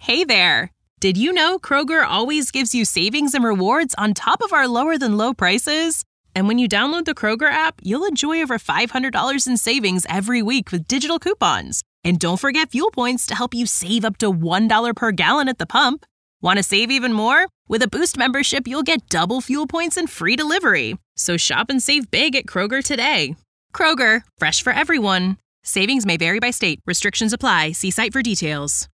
Hey there! Did you know Kroger always gives you savings and rewards on top of our lower-than-low prices? And when you download the Kroger app, you'll enjoy over $500 in savings every week with digital coupons. And don't forget fuel points to help you save up to $1 per gallon at the pump. Want to save even more? With a Boost membership, you'll get double fuel points and free delivery. So shop and save big at Kroger today. Kroger, fresh for everyone. Savings may vary by state. Restrictions apply. See site for details.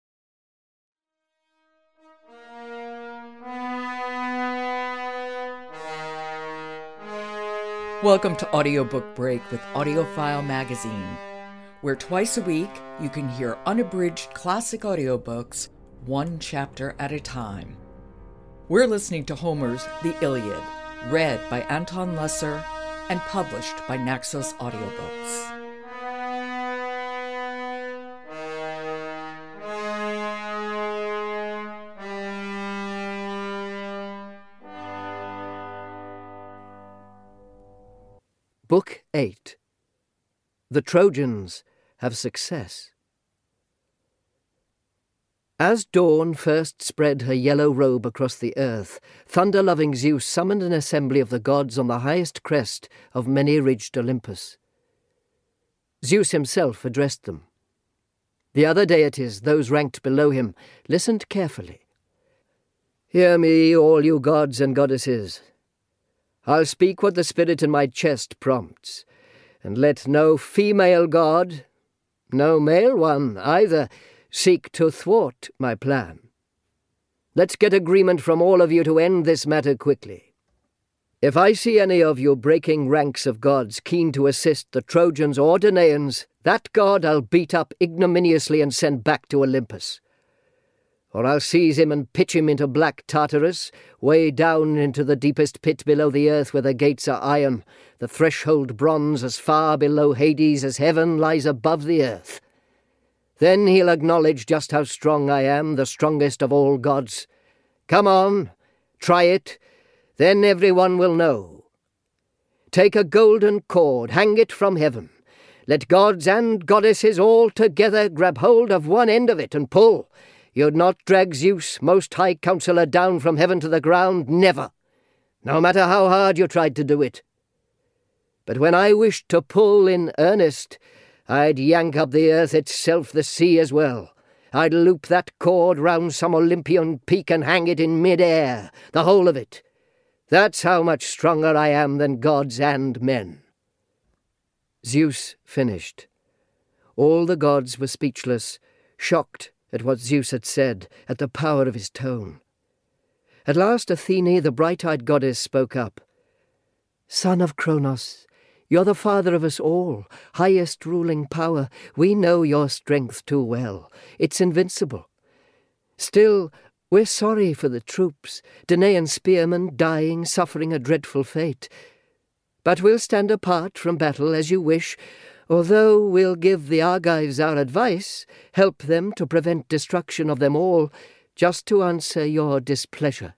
Welcome to Audiobook Break with AudioFile Magazine, where twice a week you can hear unabridged classic audiobooks, one chapter at a time. We're listening to Homer's The Iliad, read by Anton Lesser and published by Naxos Audiobooks. Book 8. The Trojans Have Success. As dawn first spread her yellow robe across the earth, thunder-loving Zeus summoned an assembly of the gods on the highest crest of many-ridged Olympus. Zeus himself addressed them. The other deities, those ranked below him, listened carefully. "Hear me, all you gods and goddesses. I'll speak what the spirit in my chest prompts, and let no female god, no male one either, seek to thwart my plan. Let's get agreement from all of you to end this matter quickly. If I see any of you breaking ranks of gods keen to assist the Trojans or Danaans, that god I'll beat up ignominiously and send back to Olympus. Or I'll seize him and pitch him into black Tartarus, way down into the deepest pit below the earth where the gates are iron, the threshold bronze, as far below Hades as heaven lies above the earth. Then he'll acknowledge just how strong I am, the strongest of all gods. Come on, try it, then everyone will know. Take a golden cord, hang it from heaven. Let gods and goddesses all together grab hold of one end of it and pull. You'd not drag Zeus, most high counselor, down from heaven to the ground, never, no matter how hard you tried to do it. But when I wished to pull in earnest, I'd yank up the earth itself, the sea as well. I'd loop that cord round some Olympian peak and hang it in mid-air, the whole of it. That's how much stronger I am than gods and men." Zeus finished. All the gods were speechless, shocked at what Zeus had said, at the power of his tone. At last Athene, the bright-eyed goddess, spoke up. "Son of Kronos, you're the father of us all, highest ruling power. We know your strength too well. It's invincible. Still, we're sorry for the troops, Danaan spearmen dying, suffering a dreadful fate. But we'll stand apart from battle as you wish, although we'll give the Argives our advice, help them to prevent destruction of them all, just to answer your displeasure."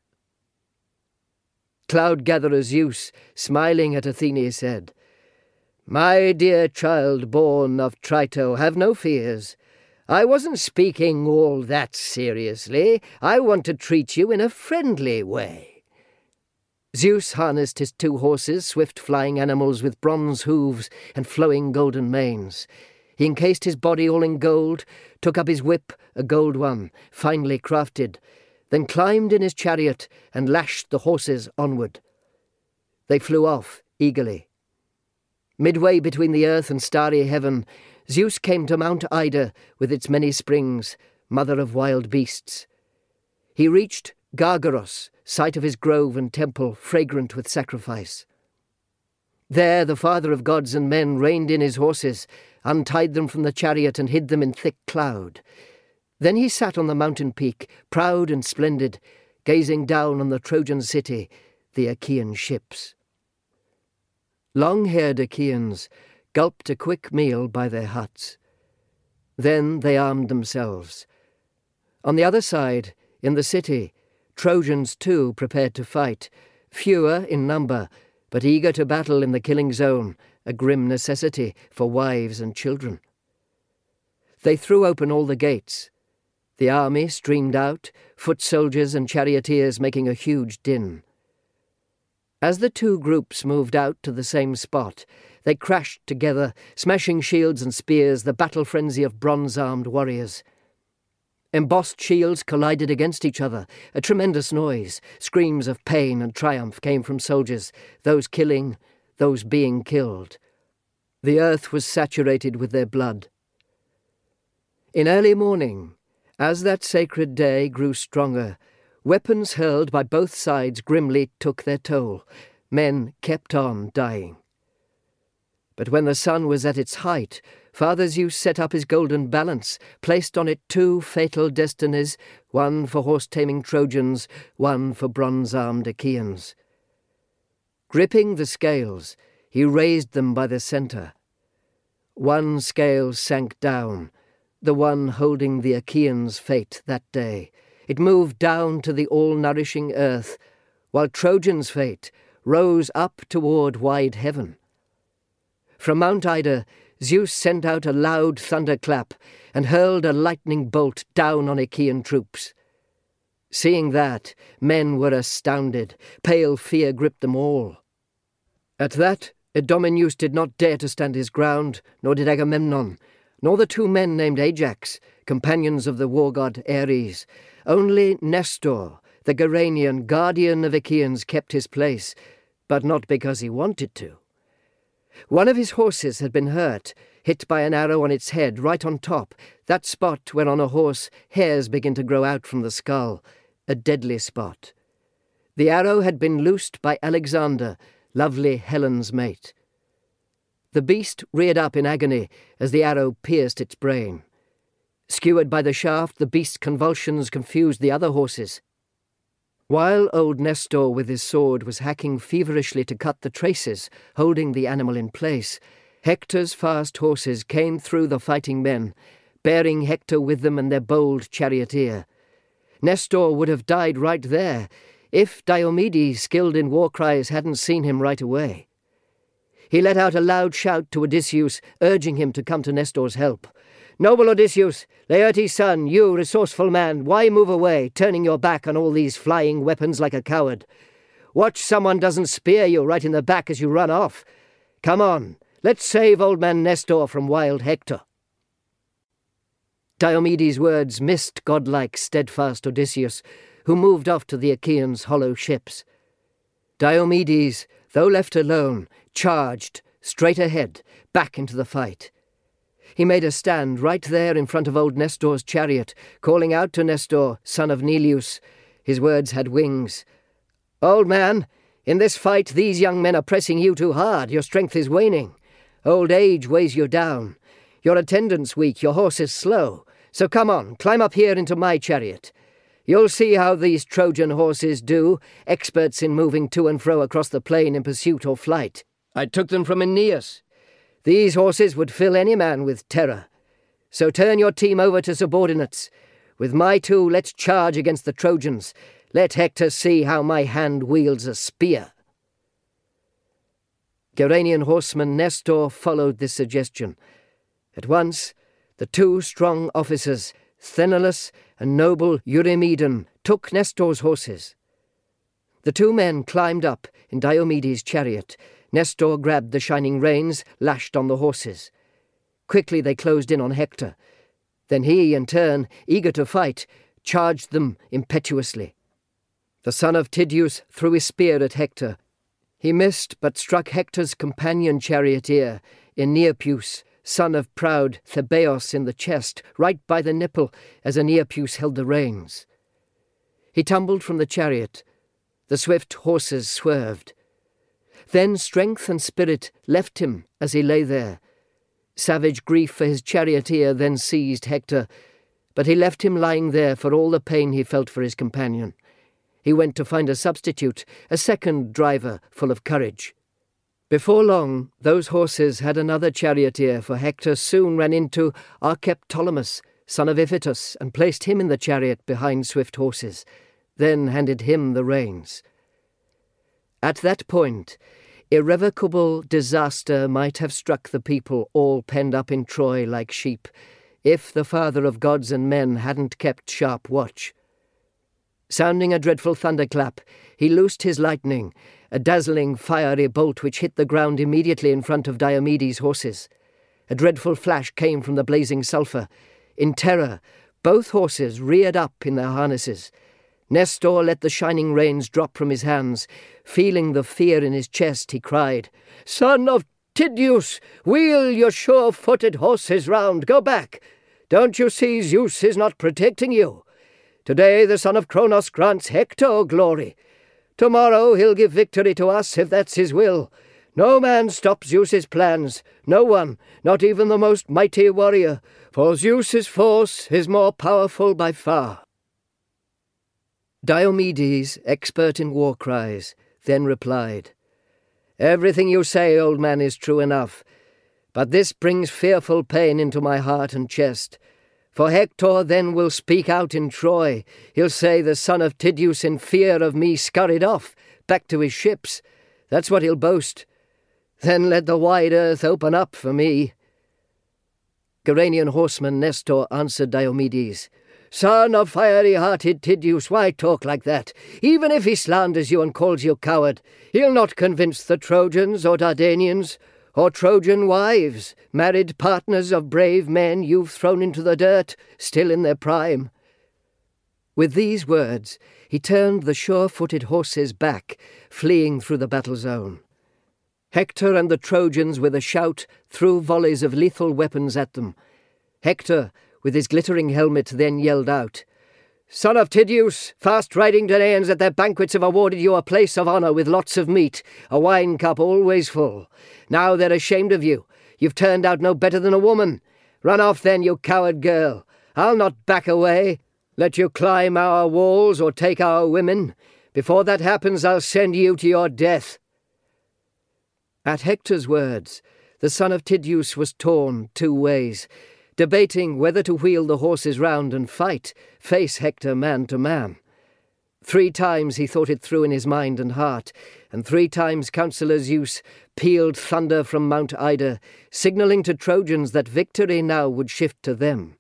Cloud-gatherer Zeus, smiling at Athene, said, "My dear child born of Trito, have no fears. I wasn't speaking all that seriously. I want to treat you in a friendly way." Zeus harnessed his 2 horses, swift flying animals with bronze hooves and flowing golden manes. He encased his body all in gold, took up his whip, a gold one, finely crafted, then climbed in his chariot and lashed the horses onward. They flew off eagerly. Midway between the earth and starry heaven, Zeus came to Mount Ida with its many springs, mother of wild beasts. He reached Gargaros, site of his grove and temple, fragrant with sacrifice. There the father of gods and men reined in his horses, untied them from the chariot and hid them in thick cloud. Then he sat on the mountain peak, proud and splendid, gazing down on the Trojan city, the Achaean ships. Long-haired Achaeans gulped a quick meal by their huts. Then they armed themselves. On the other side, in the city, Trojans too prepared to fight, fewer in number, but eager to battle in the killing zone, a grim necessity for wives and children. They threw open all the gates. The army streamed out, foot soldiers and charioteers making a huge din. As the two groups moved out to the same spot, they crashed together, smashing shields and spears, the battle frenzy of bronze-armed warriors. Embossed shields collided against each other, a tremendous noise. Screams of pain and triumph came from soldiers, those killing, those being killed. The earth was saturated with their blood. In early morning, as that sacred day grew stronger, weapons hurled by both sides grimly took their toll. Men kept on dying. But when the sun was at its height, Father Zeus set up his golden balance, placed on it two fatal destinies, one for horse-taming Trojans, one for bronze-armed Achaeans. Gripping the scales, he raised them by the centre. One scale sank down, the one holding the Achaeans' fate that day. It moved down to the all-nourishing earth, while Trojans' fate rose up toward wide heaven. From Mount Ida, Zeus sent out a loud thunderclap and hurled a lightning bolt down on Achaean troops. Seeing that, men were astounded. Pale fear gripped them all. At that, Idomeneus did not dare to stand his ground, nor did Agamemnon, nor the two men named Ajax, companions of the war god Ares. Only Nestor, the Gerenian guardian of Achaeans, kept his place, but not because he wanted to. One of his horses had been hurt, hit by an arrow on its head, right on top, that spot where on a horse hairs begin to grow out from the skull, a deadly spot. The arrow had been loosed by Alexander, lovely Helen's mate. The beast reared up in agony as the arrow pierced its brain. Skewered by the shaft, the beast's convulsions confused the other horses. While old Nestor with his sword was hacking feverishly to cut the traces, holding the animal in place, Hector's fast horses came through the fighting men, bearing Hector with them and their bold charioteer. Nestor would have died right there, if Diomedes, skilled in war cries, hadn't seen him right away. He let out a loud shout to Odysseus, urging him to come to Nestor's help. "Noble Odysseus, Laertes' son, you, resourceful man, why move away, turning your back on all these flying weapons like a coward? Watch someone doesn't spear you right in the back as you run off. Come on, let's save old man Nestor from wild Hector." Diomedes' words missed godlike, steadfast Odysseus, who moved off to the Achaeans' hollow ships. Diomedes, though left alone, charged, straight ahead, back into the fight. He made a stand right there in front of old Nestor's chariot, calling out to Nestor, son of Neleus. His words had wings. "Old man, in this fight these young men are pressing you too hard. Your strength is waning. Old age weighs you down. Your attendant's weak, your horse is slow. So come on, climb up here into my chariot. You'll see how these Trojan horses do, experts in moving to and fro across the plain in pursuit or flight. I took them from Aeneas. These horses would fill any man with terror. So turn your team over to subordinates. With my two, let's charge against the Trojans. Let Hector see how my hand wields a spear." Gerenian horseman Nestor followed this suggestion. At once, the two strong officers, Sthenelus and noble Eurymedon, took Nestor's horses. The two men climbed up in Diomedes' chariot. Nestor grabbed the shining reins, lashed on the horses. Quickly they closed in on Hector. Then he, in turn, eager to fight, charged them impetuously. The son of Tydeus threw his spear at Hector. He missed, but struck Hector's companion charioteer, Aeneapus, son of proud Thebeos, in the chest, right by the nipple, as Aeneapus held the reins. He tumbled from the chariot. The swift horses swerved. Then strength and spirit left him as he lay there. Savage grief for his charioteer then seized Hector, but he left him lying there for all the pain he felt for his companion. He went to find a substitute, a second driver full of courage. Before long, those horses had another charioteer, for Hector soon ran into Archeptolemus, son of Iphitus, and placed him in the chariot behind swift horses, then handed him the reins. At that point, irrevocable disaster might have struck the people all penned up in Troy like sheep. if the father of gods and men hadn't kept sharp watch. Sounding a dreadful thunderclap, he loosed his lightning, a dazzling fiery bolt which hit the ground immediately in front of Diomedes' horses. A dreadful flash came from the blazing sulphur. In terror, both horses reared up in their harnesses. Nestor let the shining reins drop from his hands. Feeling the fear in his chest, he cried, "Son of Tydeus, wheel your sure-footed horses round. Go back. Don't you see Zeus is not protecting you? Today the son of Kronos grants Hector glory. Tomorrow he'll give victory to us if that's his will. No man stops Zeus's plans, no one, not even the most mighty warrior, for Zeus's force is more powerful by far." Diomedes, expert in war cries, then replied, "Everything you say, old man, is true enough, but this brings fearful pain into my heart and chest. For Hector then will speak out in Troy. He'll say the son of Tydeus in fear of me scurried off, back to his ships. That's what he'll boast. Then let the wide earth open up for me." Gerenian horseman Nestor answered Diomedes, "Son of fiery-hearted Tydeus, why talk like that? Even if he slanders you and calls you coward, he'll not convince the Trojans or Dardanians, or Trojan wives, married partners of brave men you've thrown into the dirt, still in their prime." With these words, he turned the sure-footed horses back, fleeing through the battle zone. Hector and the Trojans, with a shout, threw volleys of lethal weapons at them. Hector, with his glittering helmet, then yelled out, "Son of Tydeus, fast-riding Danaans at their banquets have awarded you a place of honour with lots of meat, a wine cup always full. Now they're ashamed of you. You've turned out no better than a woman. Run off then, you coward girl. I'll not back away. Let you climb our walls or take our women. Before that happens, I'll send you to your death." At Hector's words, the son of Tydeus was torn 2 ways, debating whether to wheel the horses round and fight, face Hector man to man. 3 times he thought it through in his mind and heart, and 3 times Counsellor Zeus pealed thunder from Mount Ida, signalling to Trojans that victory now would shift to them.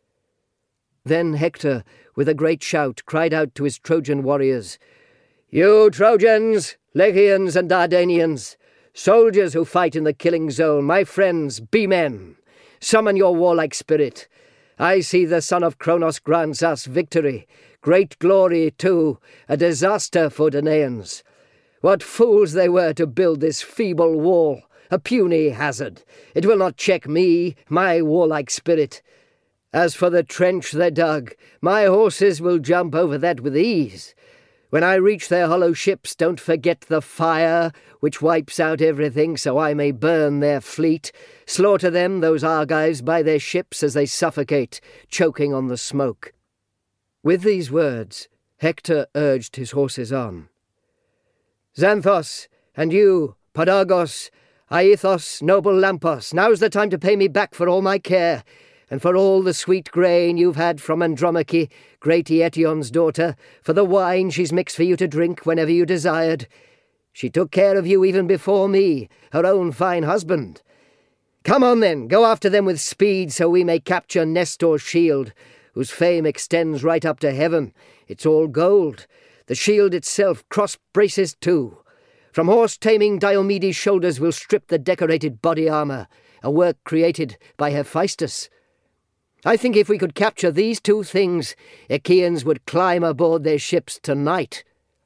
Then Hector, with a great shout, cried out to his Trojan warriors, "You Trojans, Lechians and Dardanians, soldiers who fight in the killing zone, my friends, be men. Summon your warlike spirit. I see the son of Kronos grants us victory, great glory too, a disaster for Danaans. What fools they were to build this feeble wall, a puny hazard. It will not check me, my warlike spirit. As for the trench they dug, my horses will jump over that with ease. When I reach their hollow ships, don't forget the fire, which wipes out everything so I may burn their fleet. Slaughter them, those Argives, by their ships as they suffocate, choking on the smoke." With these words, Hector urged his horses on. "Xanthos, and you, Podargos, Aethos, noble Lampos, now's the time to pay me back for all my care, and for all the sweet grain you've had from Andromache, great Eetion's daughter, for the wine she's mixed for you to drink whenever you desired. She took care of you even before me, her own fine husband. Come on then, go after them with speed so we may capture Nestor's shield, whose fame extends right up to heaven. It's all gold. The shield itself, cross braces too. From horse-taming Diomedes' shoulders we'll strip the decorated body armour, a work created by Hephaestus. I think if we could capture these 2 things, Achaeans would climb aboard their ships tonight."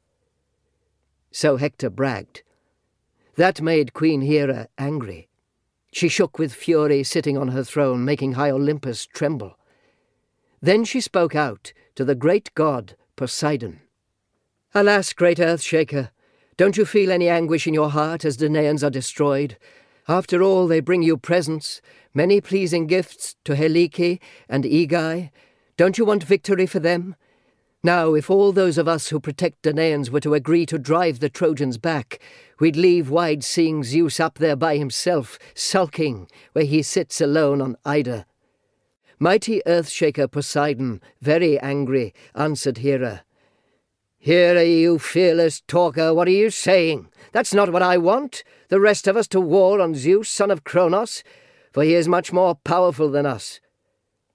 So Hector bragged. That made Queen Hera angry. She shook with fury, sitting on her throne, making high Olympus tremble. Then she spoke out to the great god Poseidon. "Alas, great Earthshaker, don't you feel any anguish in your heart as Danaans are destroyed? After all, they bring you presents, many pleasing gifts to Helike and Aegae. Don't you want victory for them? Now, if all those of us who protect Danaans were to agree to drive the Trojans back, we'd leave wide-seeing Zeus up there by himself, sulking where he sits alone on Ida." Mighty Earthshaker Poseidon, very angry, answered Hera. "Hera, you fearless talker, what are you saying? That's not what I want, the rest of us to war on Zeus, son of Kronos, for he is much more powerful than us.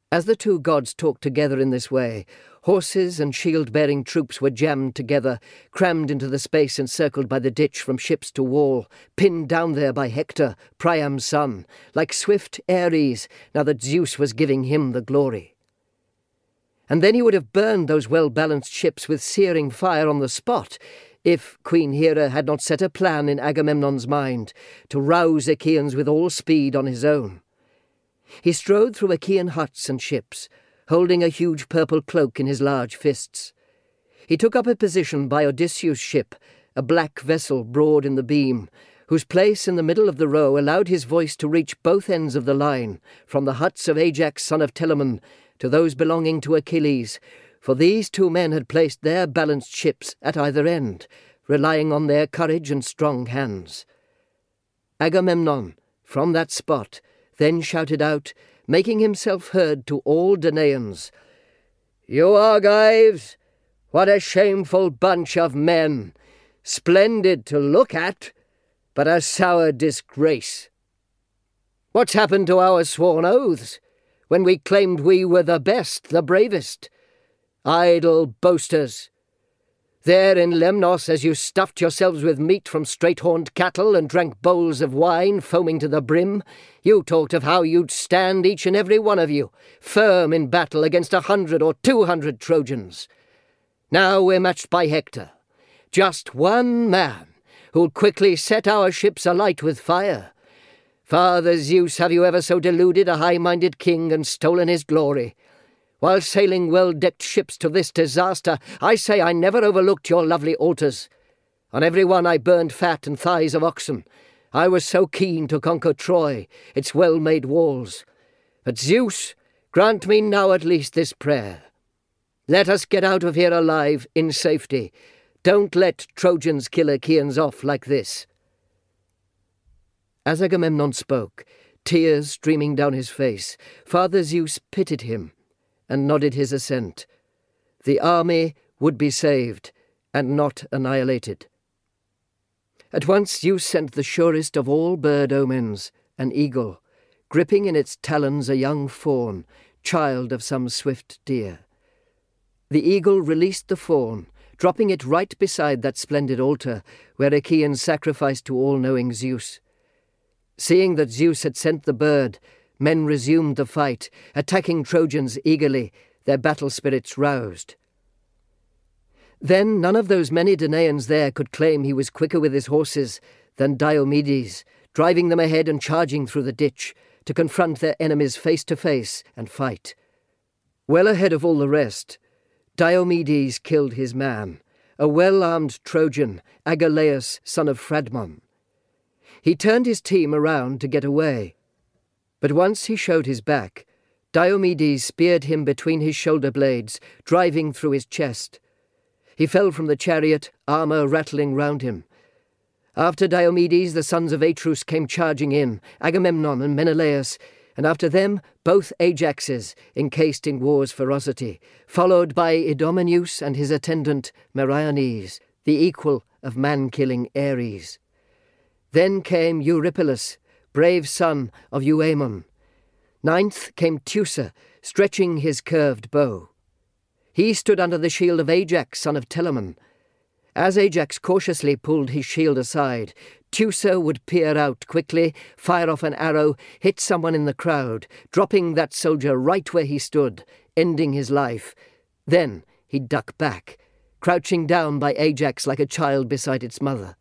As the two gods talked together in this way, horses and shield-bearing troops were jammed together, crammed into the space encircled by the ditch from ships to wall, pinned down there by Hector, Priam's son, like swift Ares, now that Zeus was giving him the glory. And then he would have burned those well-balanced ships with searing fire on the spot, if Queen Hera had not set a plan in Agamemnon's mind to rouse Achaeans with all speed on his own. He strode through Achaean huts and ships, holding a huge purple cloak in his large fists. He took up a position by Odysseus' ship, a black vessel broad in the beam, whose place in the middle of the row allowed his voice to reach both ends of the line, from the huts of Ajax son of Telamon to those belonging to Achilles, for these two men had placed their balanced ships at either end, relying on their courage and strong hands. Agamemnon, from that spot, then shouted out, making himself heard to all Danaans, "You Argives, what a shameful bunch of men! Splendid to look at, but a sour disgrace. What's happened to our sworn oaths, when we claimed we were the best, the bravest? Idle boasters! There in Lemnos, as you stuffed yourselves with meat from straight-horned cattle and drank bowls of wine foaming to the brim, you talked of how you'd stand, each and every one of you, firm in battle against 100 or 200 Trojans. Now we're matched by Hector, just one man, who'll quickly set our ships alight with fire. Father Zeus, have you ever so deluded a high-minded king and stolen his glory? While sailing well-decked ships to this disaster, I say I never overlooked your lovely altars. On every one I burned fat and thighs of oxen. I was so keen to conquer Troy, its well-made walls. But Zeus, grant me now at least this prayer. Let us get out of here alive, in safety. Don't let Trojans kill Achaeans off like this." As Agamemnon spoke, tears streaming down his face, Father Zeus pitied him and nodded his assent. The army would be saved and not annihilated. At once Zeus sent the surest of all bird omens, an eagle, gripping in its talons a young fawn, child of some swift deer. The eagle released the fawn, dropping it right beside that splendid altar where Achaeans sacrificed to all-knowing Zeus. Seeing that Zeus had sent the bird, men resumed the fight, attacking Trojans eagerly, their battle spirits roused. Then none of those many Danaans there could claim he was quicker with his horses than Diomedes, driving them ahead and charging through the ditch to confront their enemies face to face and fight. Well ahead of all the rest, Diomedes killed his man, a well-armed Trojan, Agelaus, son of Phradmon. He turned his team around to get away, but once he showed his back, Diomedes speared him between his shoulder blades, driving through his chest. He fell from the chariot, armor rattling round him. After Diomedes, the sons of Atreus came charging in, Agamemnon and Menelaus, and after them both Ajaxes, encased in war's ferocity, followed by Idomeneus and his attendant Meriones, the equal of man-killing Ares. Then came Eurypylus, brave son of Euaemon. Ninth came Teucer, stretching his curved bow. He stood under the shield of Ajax, son of Telamon. As Ajax cautiously pulled his shield aside, Teucer would peer out quickly, fire off an arrow, hit someone in the crowd, dropping that soldier right where he stood, ending his life. Then he'd duck back, crouching down by Ajax like a child beside its mother.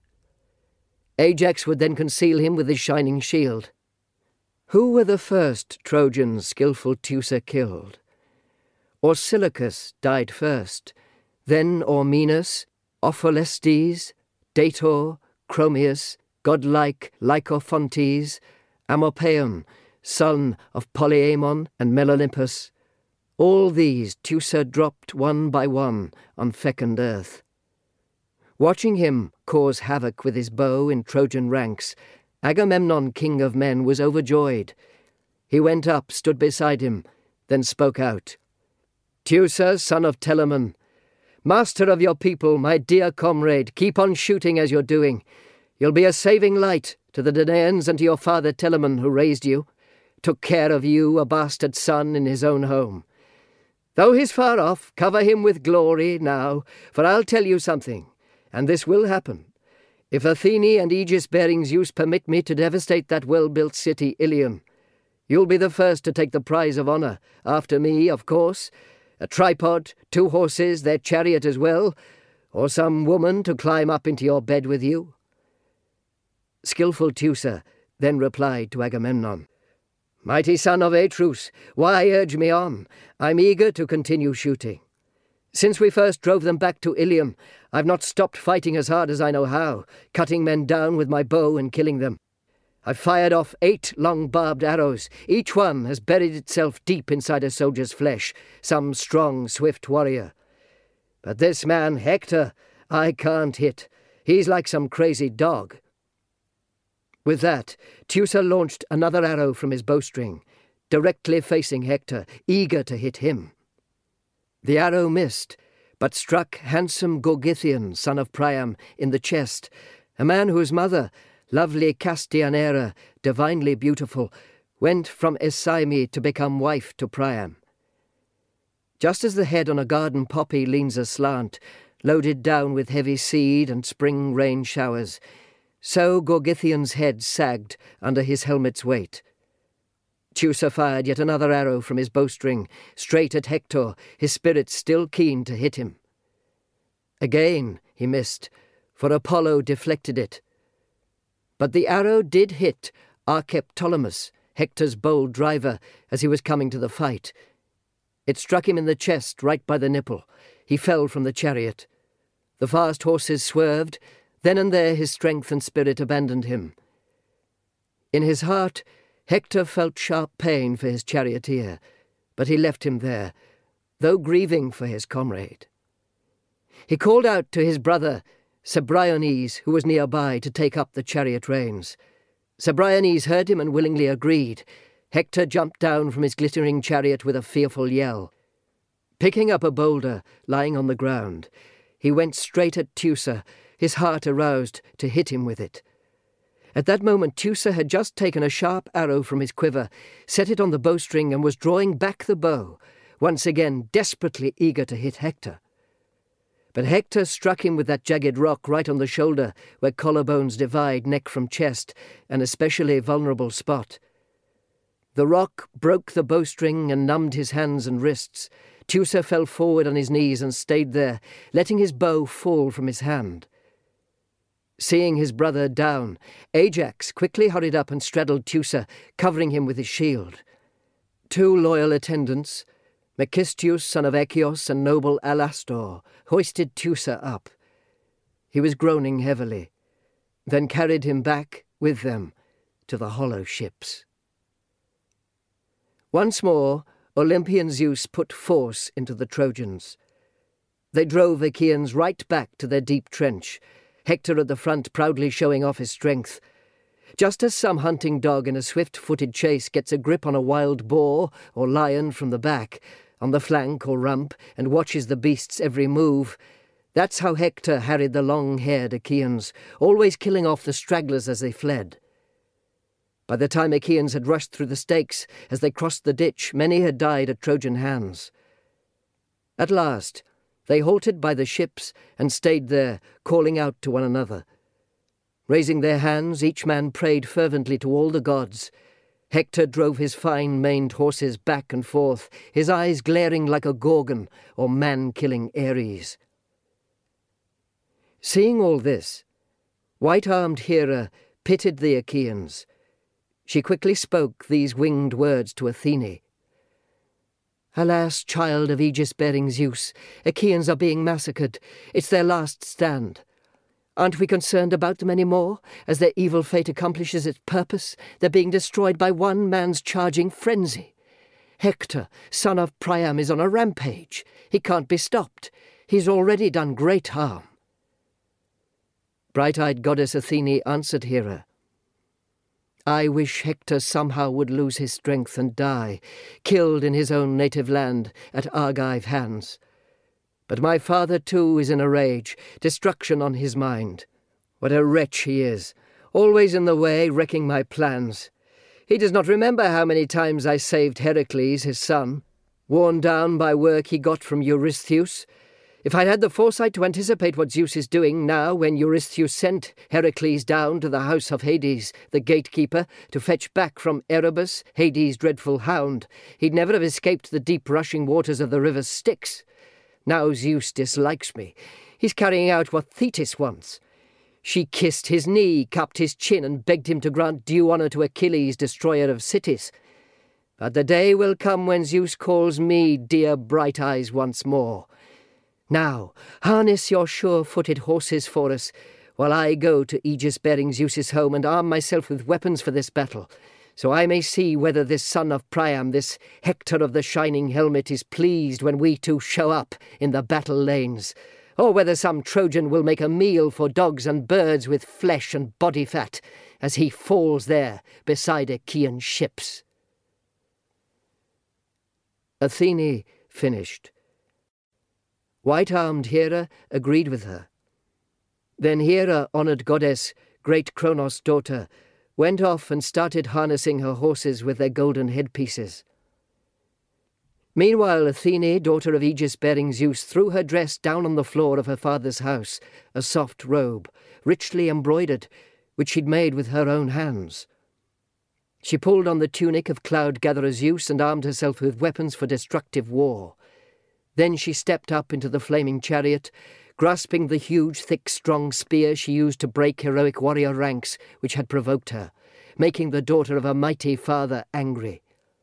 Ajax would then conceal him with his shining shield. Who were the first Trojans skillful Teucer killed? Orsilochus died first, then Ormenus, Opholestes, Dator, Chromius, godlike Lycophontes, Amopaon, son of Polyaemon and Melanippus. All these Teucer dropped one by one on fecund earth. Watching him cause havoc with his bow in Trojan ranks, Agamemnon, king of men, was overjoyed. He went up, stood beside him, then spoke out. "Teucer, son of Telamon, master of your people, my dear comrade, keep on shooting as you're doing. You'll be a saving light to the Danaans and to your father Telamon who raised you. took care of you, a bastard son, in his own home. Though he's far off, cover him with glory now, for I'll tell you something, and this will happen. If Athene and Aegis-bearing Zeus permit me to devastate that well-built city, Ilium, you'll be the first to take the prize of honour, after me, of course, a tripod, 2 horses, their chariot as well, or some woman to climb up into your bed with you." Skilful Teucer then replied to Agamemnon, "Mighty son of Atreus, why urge me on? I'm eager to continue shooting. Since we first drove them back to Ilium, I've not stopped fighting as hard as I know how, cutting men down with my bow and killing them. I've fired off 8 long barbed arrows. Each one has buried itself deep inside a soldier's flesh, some strong, swift warrior. But this man, Hector, I can't hit. He's like some crazy dog." With that, Teucer launched another arrow from his bowstring, directly facing Hector, eager to hit him. The arrow missed, but struck handsome Gorgythion, son of Priam, in the chest, a man whose mother, lovely Castianera, divinely beautiful, went from Aesyme to become wife to Priam. Just as the head on a garden poppy leans aslant, loaded down with heavy seed and spring rain showers, so Gorgythion's head sagged under his helmet's weight. Teucer fired yet another arrow from his bowstring, straight at Hector, his spirit still keen to hit him. Again he missed, for Apollo deflected it. But the arrow did hit Archeptolemus, Hector's bold driver, as he was coming to the fight. It struck him in the chest, right by the nipple. He fell from the chariot. The fast horses swerved. Then and there his strength and spirit abandoned him. In his heart, Hector felt sharp pain for his charioteer, but he left him there, though grieving for his comrade. He called out to his brother, Cebriones, who was nearby, to take up the chariot reins. Cebriones heard him and willingly agreed. Hector jumped down from his glittering chariot with a fearful yell. Picking up a boulder lying on the ground, he went straight at Teucer, his heart aroused to hit him with it. At that moment Teucer had just taken a sharp arrow from his quiver, set it on the bowstring, and was drawing back the bow, once again desperately eager to hit Hector. But Hector struck him with that jagged rock right on the shoulder, where collarbones divide neck from chest, an especially vulnerable spot. The rock broke the bowstring and numbed his hands and wrists. Teucer fell forward on his knees and stayed there, letting his bow fall from his hand. Seeing his brother down, Ajax quickly hurried up and straddled Teucer, covering him with his shield. 2 loyal attendants, Megistius, son of Echios, and noble Alastor, hoisted Teucer up. He was groaning heavily, then carried him back with them to the hollow ships. Once more, Olympian Zeus put force into the Trojans. They drove Achaeans right back to their deep trench, Hector at the front proudly showing off his strength. Just as some hunting dog in a swift-footed chase gets a grip on a wild boar or lion from the back, on the flank or rump, and watches the beast's every move, that's how Hector harried the long-haired Achaeans, always killing off the stragglers as they fled. By the time Achaeans had rushed through the stakes, as they crossed the ditch, many had died at Trojan hands. At last, they halted by the ships and stayed there, calling out to one another. Raising their hands, each man prayed fervently to all the gods. Hector drove his fine-maned horses back and forth, his eyes glaring like a Gorgon or man-killing Ares. Seeing all this, white-armed Hera pitied the Achaeans. She quickly spoke these winged words to Athene. "Alas, child of Aegis-bearing Zeus, Achaeans are being massacred. It's their last stand. Aren't we concerned about them any more, as their evil fate accomplishes its purpose? They're being destroyed by one man's charging frenzy. Hector, son of Priam, is on a rampage. He can't be stopped. He's already done great harm." Bright-eyed goddess Athene answered Hera, "I wish Hector somehow would lose his strength and die, killed in his own native land at Argive hands. But my father too is in a rage, destruction on his mind. What a wretch he is, always in the way, wrecking my plans. He does not remember how many times I saved Heracles, his son, worn down by work he got from Eurystheus. If I'd had the foresight to anticipate what Zeus is doing now when Eurystheus sent Heracles down to the house of Hades, the gatekeeper, to fetch back from Erebus, Hades' dreadful hound, he'd never have escaped the deep rushing waters of the river Styx. Now Zeus dislikes me. He's carrying out what Thetis wants. She kissed his knee, cupped his chin, and begged him to grant due honour to Achilles, destroyer of cities. But the day will come when Zeus calls me dear Bright Eyes once more. Now, harness your sure-footed horses for us, while I go to Aegis-bearing Zeus's home and arm myself with weapons for this battle, so I may see whether this son of Priam, this Hector of the shining helmet, is pleased when we two show up in the battle lanes, or whether some Trojan will make a meal for dogs and birds with flesh and body fat, as he falls there beside Achaean ships." Athene finished. White-armed Hera agreed with her. Then Hera, honoured goddess, great Kronos' daughter, went off and started harnessing her horses with their golden headpieces. Meanwhile, Athene, daughter of Aegis-bearing Zeus, threw her dress down on the floor of her father's house, a soft robe, richly embroidered, which she'd made with her own hands. She pulled on the tunic of cloud-gatherer Zeus and armed herself with weapons for destructive war. Then she stepped up into the flaming chariot, grasping the huge, thick, strong spear she used to break heroic warrior ranks which had provoked her, making the daughter of a mighty father angry.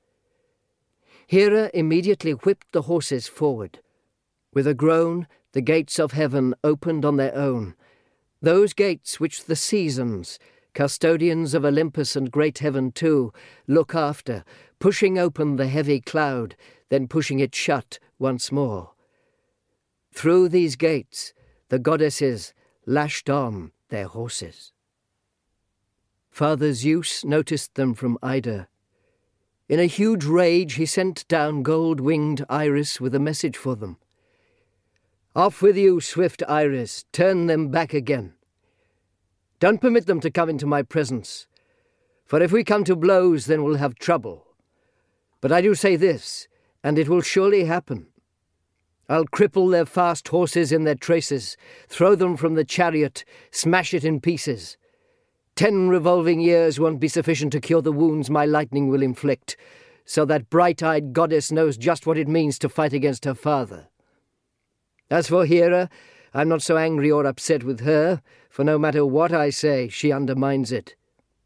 Hera immediately whipped the horses forward. With a groan, the gates of heaven opened on their own, those gates which the seasons, custodians of Olympus and great heaven too, look after, pushing open the heavy cloud, then pushing it shut once more. Through these gates, the goddesses lashed on their horses. Father Zeus noticed them from Ida. In a huge rage, he sent down gold-winged Iris with a message for them. "Off with you, swift Iris, turn them back again. Don't permit them to come into my presence, for if we come to blows, then we'll have trouble. But I do say this, and it will surely happen. I'll cripple their fast horses in their traces, throw them from the chariot, smash it in pieces. 10 revolving years won't be sufficient to cure the wounds my lightning will inflict, so that bright-eyed goddess knows just what it means to fight against her father. As for Hera, I'm not so angry or upset with her, for no matter what I say, she undermines it."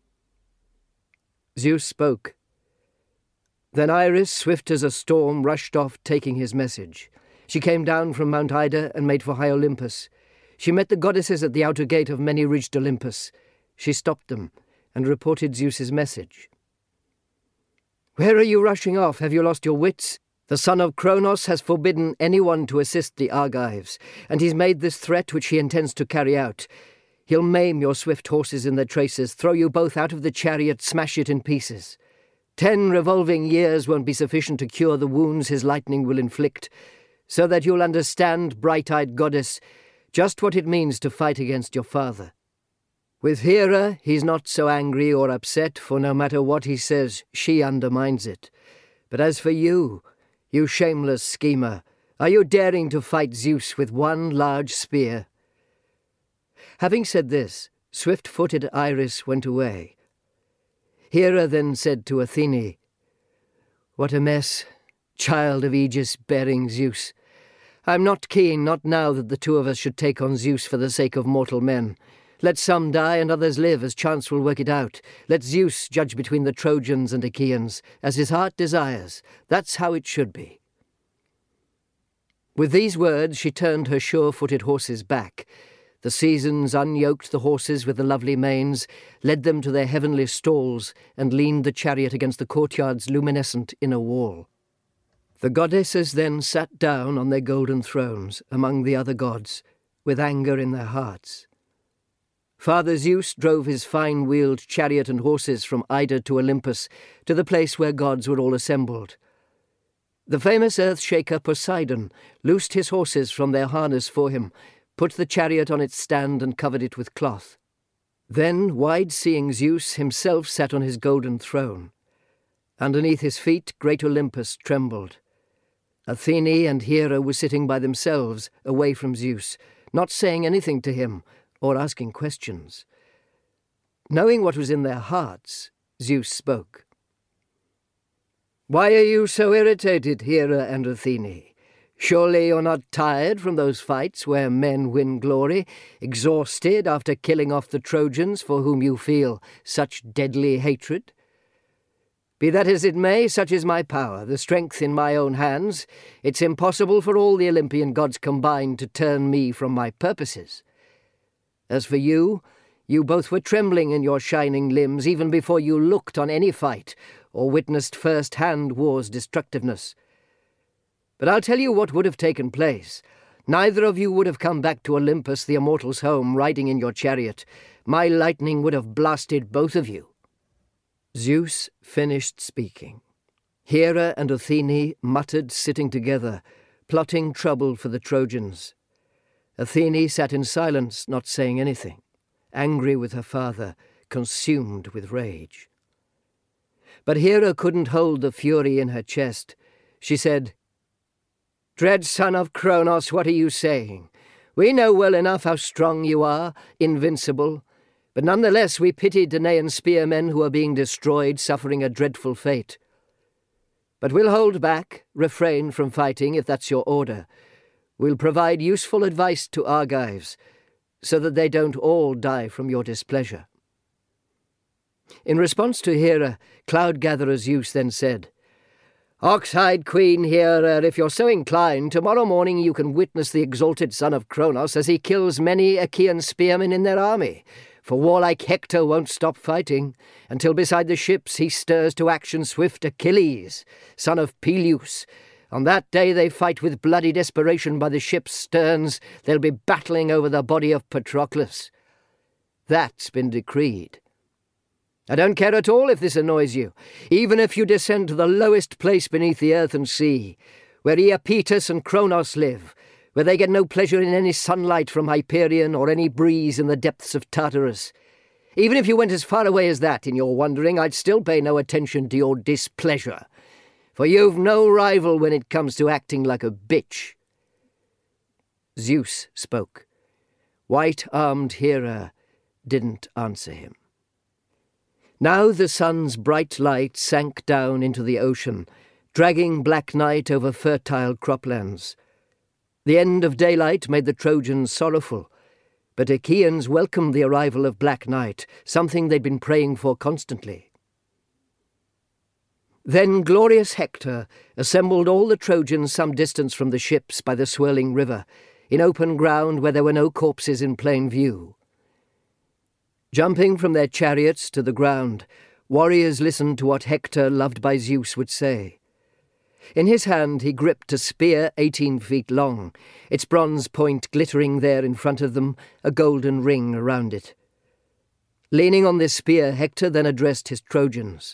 Zeus spoke. Then Iris, swift as a storm, rushed off, taking his message. She came down from Mount Ida and made for high Olympus. She met the goddesses at the outer gate of many-ridged Olympus. She stopped them and reported Zeus's message. "Where are you rushing off? Have you lost your wits? The son of Kronos has forbidden anyone to assist the Argives, and he's made this threat which he intends to carry out. He'll maim your swift horses in their traces, throw you both out of the chariot, smash it in pieces. 10 revolving years won't be sufficient to cure the wounds his lightning will inflict, so that you'll understand, bright-eyed goddess, just what it means to fight against your father. With Hera, he's not so angry or upset, for no matter what he says, she undermines it. But as for you, you shameless schemer, are you daring to fight Zeus with one large spear?" Having said this, swift-footed Iris went away. Hera then said to Athene, "What a mess, child of Aegis-bearing Zeus. I'm not keen, not now, that the two of us should take on Zeus for the sake of mortal men. Let some die and others live, as chance will work it out. Let Zeus judge between the Trojans and Achaeans, as his heart desires. That's how it should be." With these words she turned her sure-footed horses back. The seasons unyoked the horses with the lovely manes, led them to their heavenly stalls, and leaned the chariot against the courtyard's luminescent inner wall. The goddesses then sat down on their golden thrones among the other gods, with anger in their hearts. Father Zeus drove his fine-wheeled chariot and horses from Ida to Olympus, to the place where gods were all assembled. The famous earth-shaker Poseidon loosed his horses from their harness for him, put the chariot on its stand and covered it with cloth. Then wide-seeing Zeus himself sat on his golden throne. Underneath his feet great Olympus trembled. Athene and Hera were sitting by themselves, away from Zeus, not saying anything to him or asking questions. Knowing what was in their hearts, Zeus spoke. "Why are you so irritated, Hera and Athene? Surely you're not tired from those fights where men win glory, exhausted after killing off the Trojans for whom you feel such deadly hatred? Be that as it may, such is my power, the strength in my own hands. It's impossible for all the Olympian gods combined to turn me from my purposes. As for you, you both were trembling in your shining limbs even before you looked on any fight or witnessed first-hand war's destructiveness. But I'll tell you what would have taken place. Neither of you would have come back to Olympus, the immortal's home, riding in your chariot. My lightning would have blasted both of you." Zeus finished speaking. Hera and Athene muttered, sitting together, plotting trouble for the Trojans. Athene sat in silence, not saying anything, angry with her father, consumed with rage. But Hera couldn't hold the fury in her chest. She said, "Dread son of Kronos, what are you saying? We know well enough how strong you are, invincible, but nonetheless we pity Danaan spearmen who are being destroyed, suffering a dreadful fate. But we'll hold back, refrain from fighting, if that's your order. We'll provide useful advice to Argives, so that they don't all die from your displeasure." In response to Hera, Cloud-gatherer Zeus then said, "Ox-hide Queen Hera, if you're so inclined, tomorrow morning you can witness the exalted son of Kronos as he kills many Achaean spearmen in their army. For warlike Hector won't stop fighting, until beside the ships he stirs to action swift Achilles, son of Peleus. On that day they fight with bloody desperation by the ship's sterns. They'll be battling over the body of Patroclus. That's been decreed. I don't care at all if this annoys you, even if you descend to the lowest place beneath the earth and sea, where Iapetus and Kronos live, where they get no pleasure in any sunlight from Hyperion or any breeze in the depths of Tartarus. Even if you went as far away as that in your wandering, I'd still pay no attention to your displeasure, for you've no rival when it comes to acting like a bitch." Zeus spoke. White-armed Hera didn't answer him. Now the sun's bright light sank down into the ocean, dragging black night over fertile croplands. The end of daylight made the Trojans sorrowful, but Achaeans welcomed the arrival of black night, something they'd been praying for constantly. Then glorious Hector assembled all the Trojans some distance from the ships by the swirling river, in open ground where there were no corpses in plain view. Jumping from their chariots to the ground, warriors listened to what Hector, loved by Zeus, would say. In his hand he gripped a spear 18 feet long, its bronze point glittering there in front of them, a golden ring around it. Leaning on this spear, Hector then addressed his Trojans.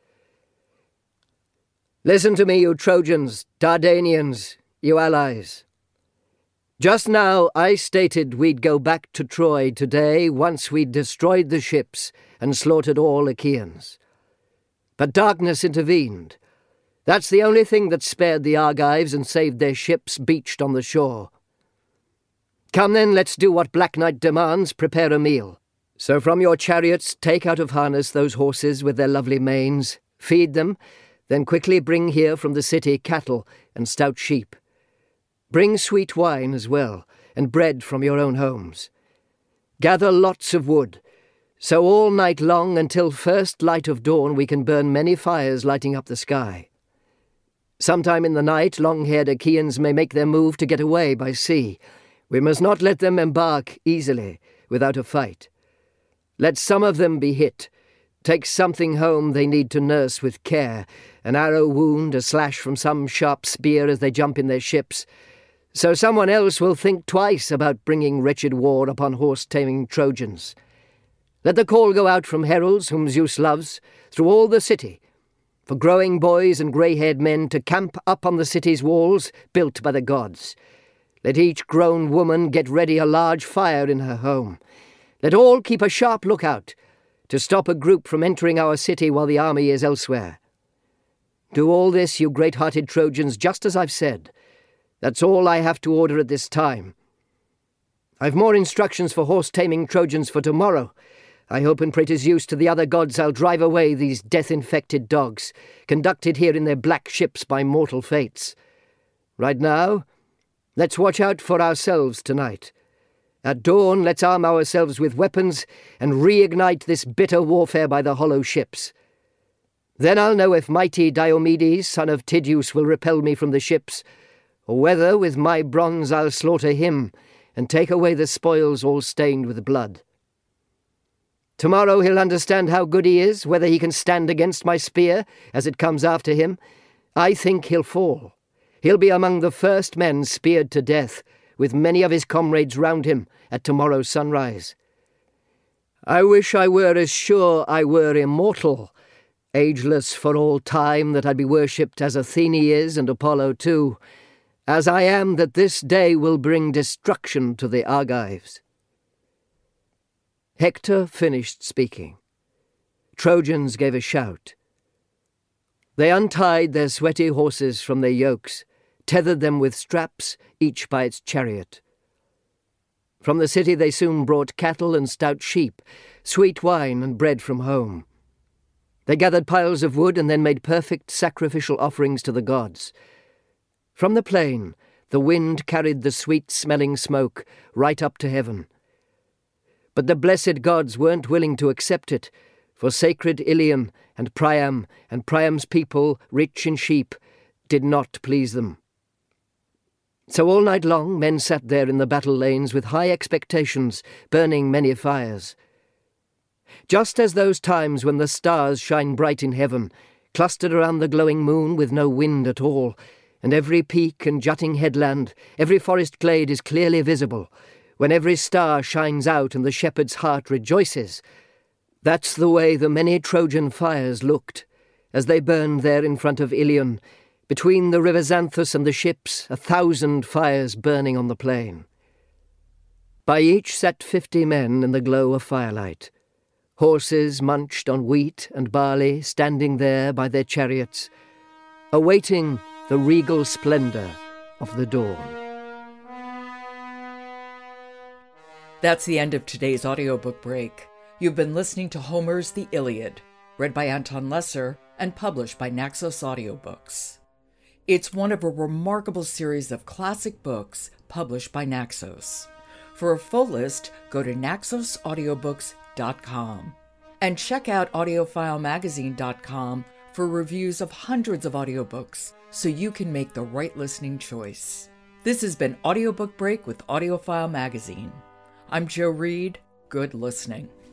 "Listen to me, you Trojans, Dardanians, you allies. Just now I stated we'd go back to Troy today once we'd destroyed the ships and slaughtered all Achaeans. But darkness intervened. That's the only thing that spared the Argives and saved their ships beached on the shore. Come then, let's do what Black Night demands, prepare a meal. So from your chariots take out of harness those horses with their lovely manes, feed them, then quickly bring here from the city cattle and stout sheep. Bring sweet wine as well, and bread from your own homes. Gather lots of wood, so all night long until first light of dawn we can burn many fires lighting up the sky. Sometime in the night long-haired Achaeans may make their move to get away by sea. We must not let them embark easily, without a fight. Let some of them be hit. Take something home they need to nurse with care, an arrow wound, a slash from some sharp spear as they jump in their ships, so someone else will think twice about bringing wretched war upon horse-taming Trojans. Let the call go out from heralds whom Zeus loves, through all the city, for growing boys and grey-haired men to camp up on the city's walls built by the gods. Let each grown woman get ready a large fire in her home. Let all keep a sharp lookout to stop a group from entering our city while the army is elsewhere. Do all this, you great-hearted Trojans, just as I've said. That's all I have to order at this time. I've more instructions for horse-taming Trojans for tomorrow. I hope and pray to Zeus, to the other gods, I'll drive away these death-infected dogs, conducted here in their black ships by mortal fates. Right now, let's watch out for ourselves tonight. At dawn, let's arm ourselves with weapons and reignite this bitter warfare by the hollow ships. Then I'll know if mighty Diomedes, son of Tydeus, will repel me from the ships, or whether with my bronze I'll slaughter him and take away the spoils all stained with blood. Tomorrow he'll understand how good he is, whether he can stand against my spear as it comes after him. I think he'll fall. He'll be among the first men speared to death, with many of his comrades round him at tomorrow's sunrise. I wish I were as sure I were immortal, ageless for all time, that I'd be worshipped as Athene is and Apollo too, as I am that this day will bring destruction to the Argives. Hector finished speaking. Trojans gave a shout. They untied their sweaty horses from their yokes, tethered them with straps, each by its chariot. From the city they soon brought cattle and stout sheep, sweet wine and bread from home. They gathered piles of wood and then made perfect sacrificial offerings to the gods. From the plain, the wind carried the sweet-smelling smoke right up to heaven. But the blessed gods weren't willing to accept it, for sacred Ilion and Priam's people, rich in sheep, did not please them. So all night long men sat there in the battle lanes with high expectations, burning many fires. Just as those times when the stars shine bright in heaven, clustered around the glowing moon with no wind at all, and every peak and jutting headland, every forest glade is clearly visible, when every star shines out and the shepherd's heart rejoices. That's the way the many Trojan fires looked, as they burned there in front of Ilion, between the river Xanthus and the ships, 1,000 fires burning on the plain. By each sat 50 men in the glow of firelight, horses munched on wheat and barley standing there by their chariots, awaiting the regal splendor of the dawn. That's the end of today's audiobook break. You've been listening to Homer's The Iliad, read by Anton Lesser and published by Naxos Audiobooks. It's one of a remarkable series of classic books published by Naxos. For a full list, go to naxosaudiobooks.com and check out audiofilemagazine.com for reviews of hundreds of audiobooks so you can make the right listening choice. This has been Audiobook Break with AudioFile Magazine. I'm Jo Reed. Good listening.